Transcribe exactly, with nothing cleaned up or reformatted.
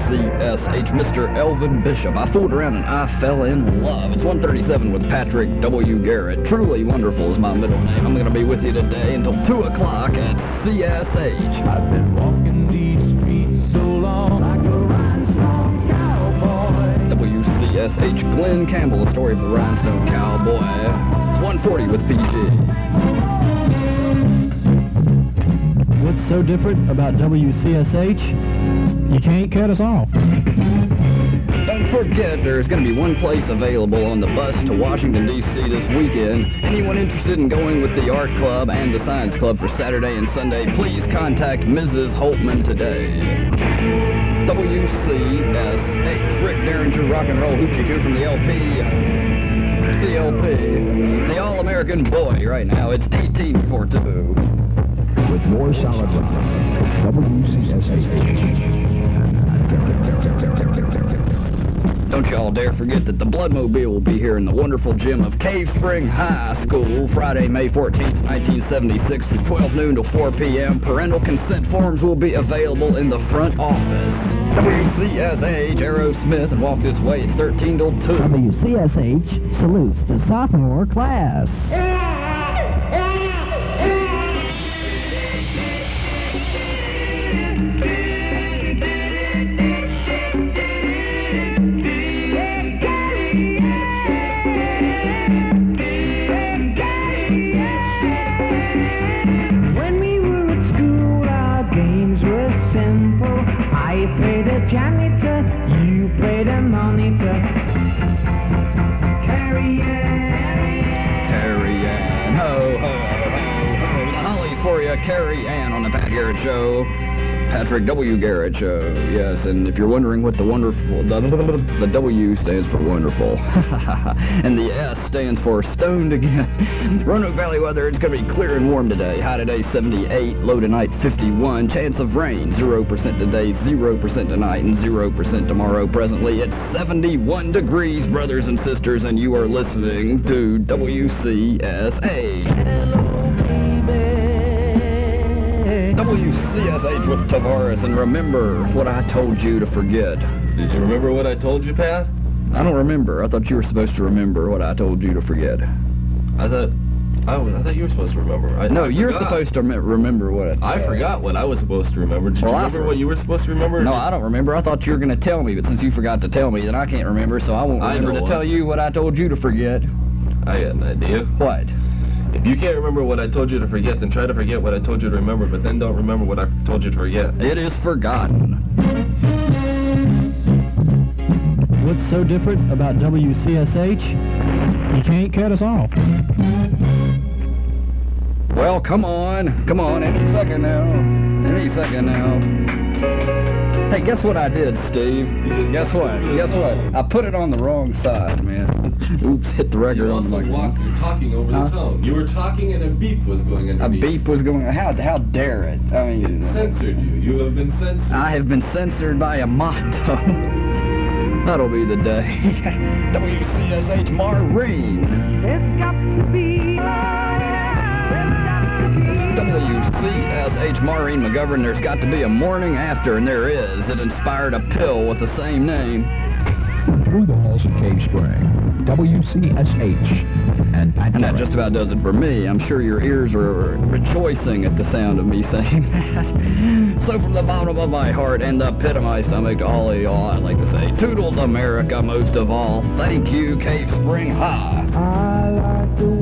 C S H, Mister Elvin Bishop. I fooled around and I fell in love. It's one thirty-seven with Patrick W. Garrett. Truly Wonderful is my middle name. I'm going to be with you today until two o'clock at C S H. I've been walking these streets so long, like a rhinestone cowboy. W C S H, Glenn Campbell, a story of a rhinestone cowboy. It's one forty with P G. What's so different about W C S H? You can't cut us off. Don't forget, there's going to be one place available on the bus to Washington, D C this weekend. Anyone interested in going with the Art Club and the Science Club for Saturday and Sunday, please contact Missus Holtman today. W C S H, Rick Derringer, Rock and Roll Hoochie Coo from the L P. C L P. The All-American Boy right now. It's eighteen forty-two. With more solid rock, W C S H. Don't y'all dare forget that the Bloodmobile will be here in the wonderful gym of Cave Spring High School Friday, May fourteenth, nineteen seventy-six from twelve noon to four p m Parental consent forms will be available in the front office. W C S H, Aerosmith, and Walk This Way, it's thirteen till two. W C S H salutes the sophomore class. I played a janitor, you played a monitor. Carrie Ann, Carrie Ann, ho, ho, ho, ho. The Hollies for you, Carrie Ann on the Pat Garrett Show. Patrick W. Garrett Show, yes, and if you're wondering what the wonderful, the, the W stands for wonderful, and the S stands for stoned again. Roanoke Valley weather, it's going to be clear and warm today. High today, seventy-eight, low tonight, fifty-one. Chance of rain, zero percent today, zero percent tonight, and zero percent tomorrow. Presently, it's seventy-one degrees, brothers and sisters, and you are listening to W C S A. W C S H with Tavares, and remember what I told you to forget. Did you remember what I told you, Pat? I don't remember. I thought you were supposed to remember what I told you to forget. I thought, I, I thought you were supposed to remember. I, no, I you're forgot. supposed to rem remember what I I forgot what I was supposed to remember. Did well, you remember what you were supposed to remember? No, I don't remember. I thought you were going to tell me, but since you forgot to tell me, then I can't remember, so I won't remember I to what. tell you what I told you to forget. I got an idea. What? If you can't remember what I told you to forget, then try to forget what I told you to remember, but then don't remember what I told you to forget. It is forgotten. What's so different about W C S H? You can't cut us off. Well, come on. Come on, any second now. Any second now. Hey, guess what I did, Steve? Guess what? Guess what? I put it on the wrong side, man. Oops, hit the record You on the also microphone. walked, you're talking over Huh? the tone. You were talking and a beep was going A underneath. beep was going. How how dare it? I mean, It censored you. You have been censored. I have been censored by a motto. That'll be the day. W C S H Maureen. there's got to be, there's got to be. W C S H Maureen McGovern, there's got to be a morning after, and there is. It inspired a pill with the same name. Through the halls of Cave Spring, W C S H and Pat And that Garrett. just about does it for me. I'm sure your ears are rejoicing at the sound of me saying that. So from the bottom of my heart and the pit of my stomach to all of y'all, I'd like to say, Toodles America most of all. Thank you, Cave Spring High. I like the